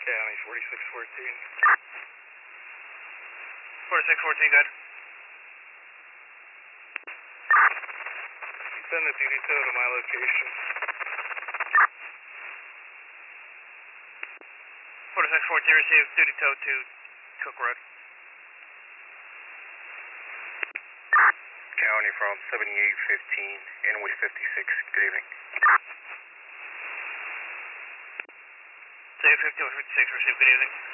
County 4614. 4614, good. Send a duty tow to my location. 4614, receive duty tow to Cook Road. County from 7815, Inwood 56. Good evening. 7815, 56, receive, good evening.